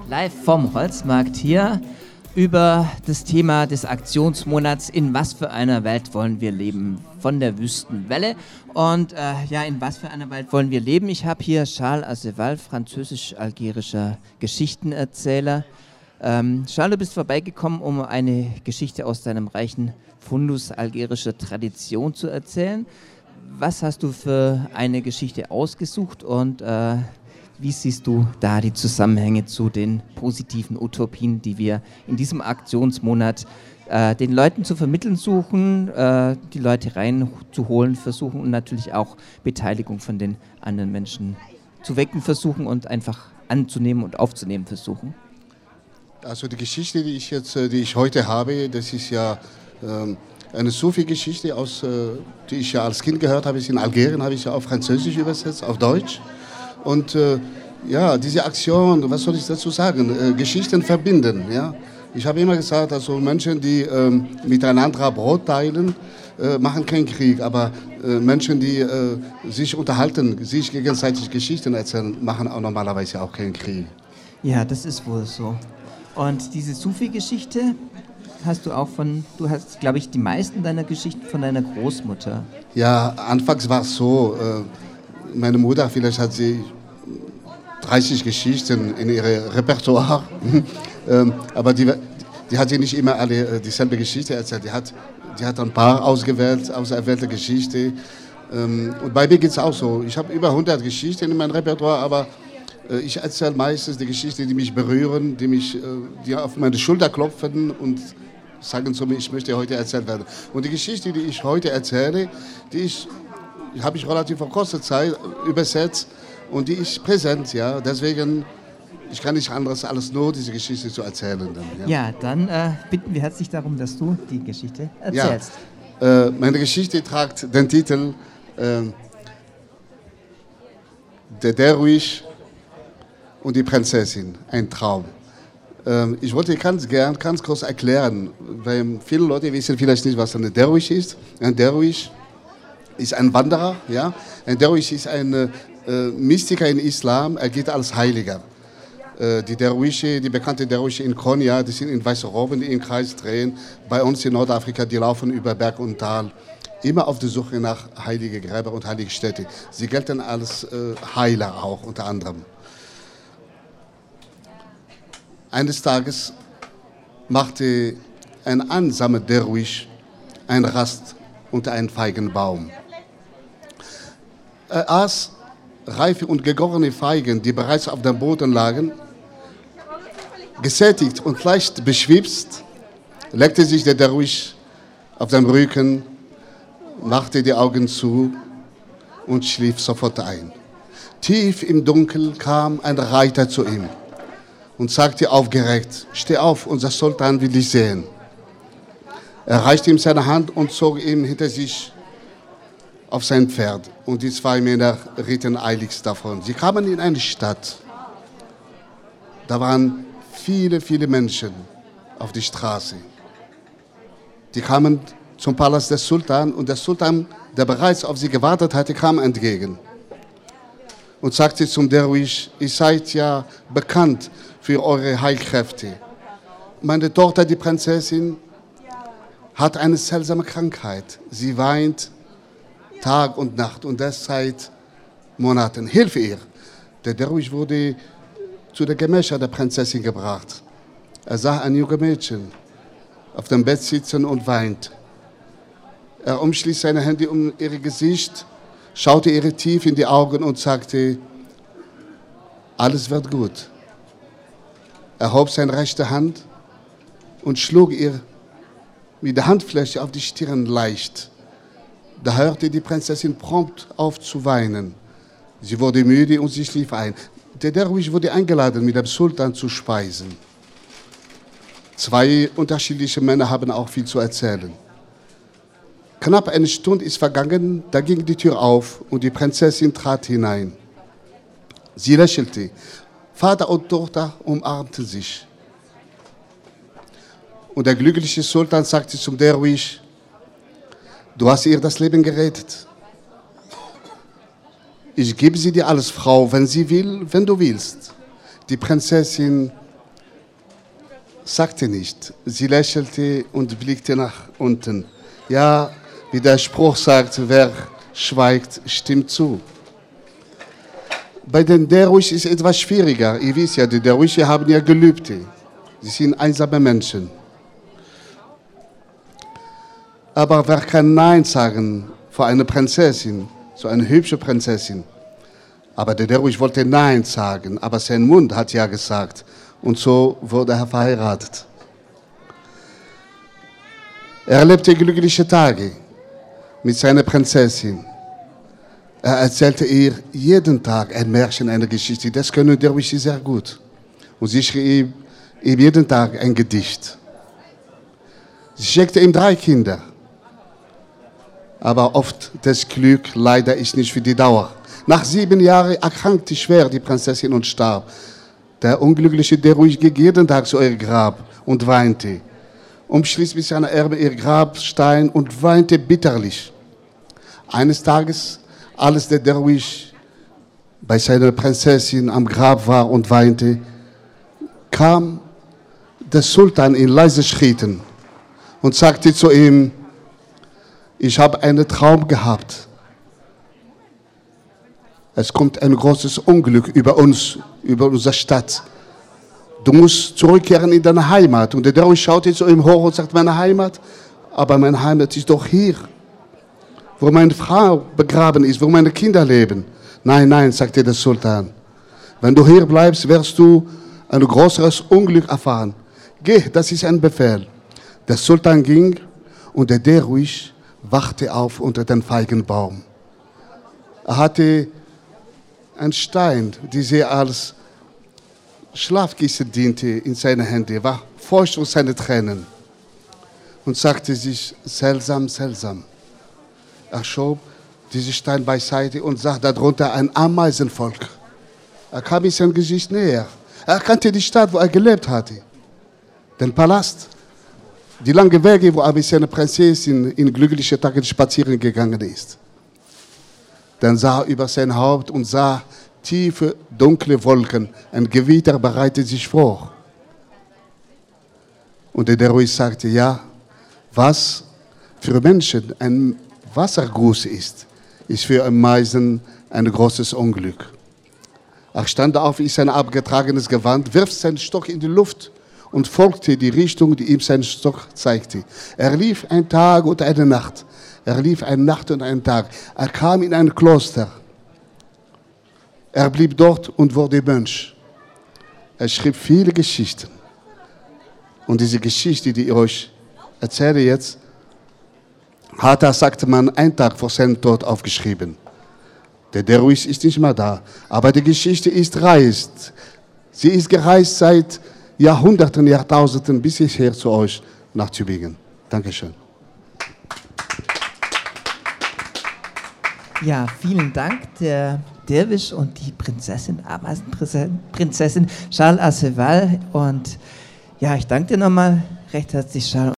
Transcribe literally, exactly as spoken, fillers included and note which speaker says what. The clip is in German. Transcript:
Speaker 1: Live vom Holzmarkt hier über das Thema des Aktionsmonats In was für einer Welt wollen wir leben? Von der Wüstenwelle. Und äh, ja, in was für einer Welt wollen wir leben? Ich habe hier Charles Azeval, französisch-algerischer Geschichtenerzähler. Ähm, Charles, du bist vorbeigekommen, um eine Geschichte aus deinem reichen Fundus algerischer Tradition zu erzählen. Was hast du für eine Geschichte ausgesucht und äh, wie siehst du da die Zusammenhänge zu den positiven Utopien, die wir in diesem Aktionsmonat äh, den Leuten zu vermitteln suchen, äh, die Leute reinzuholen versuchen und natürlich auch Beteiligung von den anderen Menschen zu wecken versuchen und einfach anzunehmen und aufzunehmen versuchen?
Speaker 2: Also die Geschichte, die ich jetzt, die ich heute habe, das ist ja ähm, eine Sufi-Geschichte, aus, äh, die ich ja als Kind gehört habe. In Algerien habe ich ja auf Französisch übersetzt, auf Deutsch. Und äh, ja, diese Aktion, was soll ich dazu sagen? Äh, Geschichten verbinden. Ja? Ich habe immer gesagt, also Menschen, die äh, miteinander Brot teilen, äh, machen keinen Krieg. Aber äh, Menschen, die äh, sich unterhalten, sich gegenseitig Geschichten erzählen, machen auch normalerweise auch keinen Krieg.
Speaker 1: Ja, das ist wohl so. Und diese Sufi-Geschichte hast du auch von, du hast, glaube ich, die meisten deiner Geschichten von deiner Großmutter.
Speaker 2: Ja, anfangs war es so, äh, meine Mutter, vielleicht hat sie dreißig Geschichten in ihrem Repertoire, ähm, aber die, die hat sie nicht immer alle äh, dieselbe Geschichte erzählt. Die hat, die hat ein paar ausgewählt, auserwählte Geschichten. Ähm, und bei mir geht es auch so. Ich habe über hundert Geschichten in meinem Repertoire, aber äh, ich erzähle meistens die Geschichten, die mich berühren, die, mich, äh, die auf meine Schulter klopfen und sagen zu mir, ich möchte heute erzählt werden. Und die Geschichte, die ich heute erzähle, die ich Die habe ich relativ vor kurzer Zeit übersetzt und die ist präsent, ja. Deswegen, ich kann nicht anderes als nur diese Geschichte zu erzählen. Dann,
Speaker 1: ja. ja, dann äh, bitten wir herzlich darum, dass du die Geschichte erzählst.
Speaker 2: Ja, äh, meine Geschichte trägt den Titel äh, Der Derwisch und die Prinzessin, ein Traum. Äh, ich wollte ganz gern, ganz kurz erklären, weil viele Leute wissen vielleicht nicht, was ein Derwisch ist. Ein Derwisch ist ein Wanderer, ja. Ein Derwisch ist ein äh, Mystiker im Islam, er geht als Heiliger. Äh, die Derwische, die bekannten Derwische in Konya, die sind in weißen Roben, die im Kreis drehen. Bei uns in Nordafrika, die laufen über Berg und Tal, immer auf der Suche nach heiligen Gräber und heiligen Städten. Sie gelten als äh, Heiler auch, unter anderem. Eines Tages machte ein einsamer Derwisch ein Rast unter einem Feigenbaum. Er aß reife und gegorene Feigen, die bereits auf dem Boden lagen. Gesättigt und leicht beschwipst, legte sich der Derwisch auf den Rücken, machte die Augen zu und schlief sofort ein. Tief im Dunkel kam ein Reiter zu ihm und sagte aufgeregt: Steh auf, unser Sultan will dich sehen. Er reichte ihm seine Hand und zog ihn hinter sich auf sein Pferd. Und die zwei Männer ritten eiligst davon. Sie kamen in eine Stadt. Da waren viele, viele Menschen auf der Straße. Die kamen zum Palast des Sultan und der Sultan, der bereits auf sie gewartet hatte, kam entgegen und sagte zum Derwisch: Ihr seid ja bekannt für eure Heilkräfte. Meine Tochter, die Prinzessin, hat eine seltsame Krankheit. Sie weint Tag und Nacht und das seit Monaten. Hilfe ihr! Der Derwisch wurde zu der Gemächer der Prinzessin gebracht. Er sah ein junges Mädchen auf dem Bett sitzen und weint. Er umschließt seine Hände um ihr Gesicht, schaute ihr tief in die Augen und sagte: Alles wird gut. Er hob seine rechte Hand und schlug ihr mit der Handfläche auf die Stirn leicht. Da hörte die Prinzessin prompt auf zu weinen. Sie wurde müde und sie schlief ein. Der Derwisch wurde eingeladen, mit dem Sultan zu speisen. Zwei unterschiedliche Männer haben auch viel zu erzählen. Knapp eine Stunde ist vergangen, da ging die Tür auf und die Prinzessin trat hinein. Sie lächelte. Vater und Tochter umarmten sich. Und der glückliche Sultan sagte zum Derwisch: Du hast ihr das Leben gerettet. Ich gebe sie dir als Frau, wenn sie will, wenn du willst. Die Prinzessin sagte nicht. Sie lächelte und blickte nach unten. Ja, wie der Spruch sagt, wer schweigt, stimmt zu. Bei den Derwisch ist es etwas schwieriger. Ihr wisst ja, die Derwische haben ja Gelübde. Sie sind einsame Menschen. Aber wer kann Nein sagen vor einer Prinzessin, so eine hübsche Prinzessin? Aber der Derwisch wollte Nein sagen, aber sein Mund hat ja gesagt. Und so wurde er verheiratet. Er erlebte glückliche Tage mit seiner Prinzessin. Er erzählte ihr jeden Tag ein Märchen, eine Geschichte. Das können Derwische sehr gut. Und sie schrieb ihm jeden Tag ein Gedicht. Sie schenkte ihm drei Kinder. Aber oft das Glück leider ist nicht für die Dauer. Nach sieben Jahren erkrankte schwer die Prinzessin und starb. Der unglückliche Derwisch ging jeden Tag zu ihrem Grab und weinte. Umschließt mit seiner Erbe ihr Grabstein und weinte bitterlich. Eines Tages, als der Derwisch bei seiner Prinzessin am Grab war und weinte, kam der Sultan in leise Schritten und sagte zu ihm: Ich habe einen Traum gehabt. Es kommt ein großes Unglück über uns, über unsere Stadt. Du musst zurückkehren in deine Heimat. Und der Derwisch schaute zu ihm hoch und sagt: Meine Heimat? Aber meine Heimat ist doch hier, wo meine Frau begraben ist, wo meine Kinder leben. Nein, nein, sagte der Sultan. Wenn du hier bleibst, wirst du ein größeres Unglück erfahren. Geh, das ist ein Befehl. Der Sultan ging und der Derwisch wachte auf unter dem Feigenbaum. Er hatte einen Stein, der als Schlafkissen diente, in seine Hände, war feucht durch seine Tränen und sagte sich: Seltsam, seltsam. Er schob diesen Stein beiseite und sah darunter ein Ameisenvolk. Er kam in sein Gesicht näher. Er kannte die Stadt, wo er gelebt hatte, den Palast, die langen Wege, wo er mit seiner Prinzessin in glücklichen Tagen spazieren gegangen ist. Dann sah er über sein Haupt und sah tiefe, dunkle Wolken. Ein Gewitter bereitet sich vor. Und der Derwisch sagte: Ja, was für Menschen ein Wasserguss ist, ist für einen Meisen ein großes Unglück. Er stand auf in sein abgetragenes Gewand, wirft seinen Stock in die Luft und folgte die Richtung, die ihm sein Stock zeigte. Er lief einen Tag und eine Nacht. Er lief eine Nacht und einen Tag. Er kam in ein Kloster. Er blieb dort und wurde Mönch. Er schrieb viele Geschichten. Und diese Geschichte, die ich euch erzähle jetzt, hat er, sagte man, einen Tag vor seinem Tod aufgeschrieben. Der Derwisch ist nicht mehr da, aber die Geschichte ist reist. Sie ist gereist seit Jahrhunderten, Jahrtausenden bis hierher zu euch nach Tübingen. Dankeschön.
Speaker 1: Ja, vielen Dank, der Derwisch und die Prinzessin, Ameisenprinzessin Charles Asseval. Und ja, ich danke dir nochmal recht herzlich, Charles.